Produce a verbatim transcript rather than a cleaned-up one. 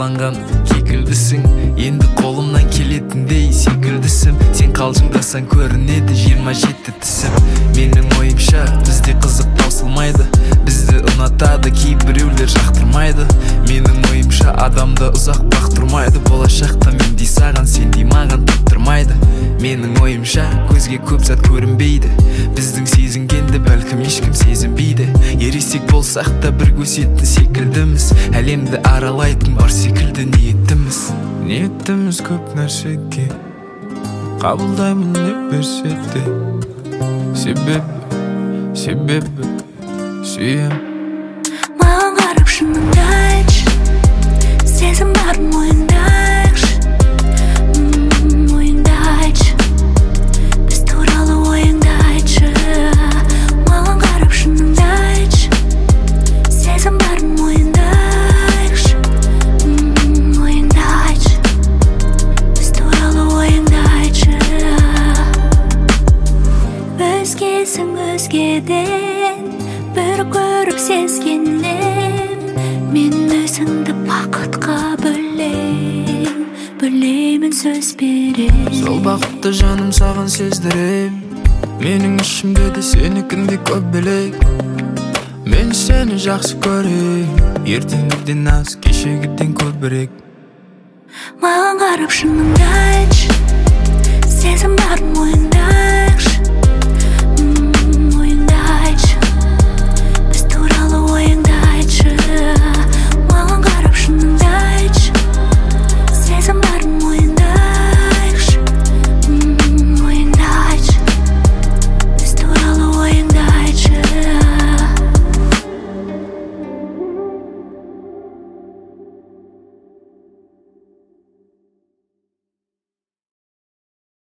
қаланған кекілдісің, енді қолымнан келетіндей секілдісің. Сен қалжыңдасаң көрінеді жиырма жеті тісім. Менің ойымша бізде қызық таусылмайды, бізді ұнатады кейбіреулер жақтырмайды. Менің ойымша адамды ұзақ бақтырмайды, болашақта мендей саған сендей маған таптырмайды. Менің ойымша көзге көп зат көрінбейді, біздің сезінгенді бәлкім ешкім сезінбейді. Ересек болсақ та бір көсетті секілдіміз, әлемді аралайтын бар секілді ниеттіміз. Ниеттіміз көп нәрсеге, қабылдаймын не берсе де. Себебі, себебі сүйем. Маған қарап шыныңды айтшы, сезім бар мойында айтшы, мойында айтшы, біз туралы ойыңды айтшы. Маған қарап шыныңды айтшы, сезім бар мойында айтшы, мойында айтшы, біз туралы ойыңды айтшы. Өзгесің өзгеден бір көріп сезгеннен, мен өзіңді бақытқа бөлем, бөлемін сөз берем. Сол бақытты жаным саған сездірем, менің ішімде де сенікіндей көп білек. Мен сені жақсы көрем, ертеңгіден аз кешегіден көбірек. Маған қарап шыныңды айтшы, сезім бар мойында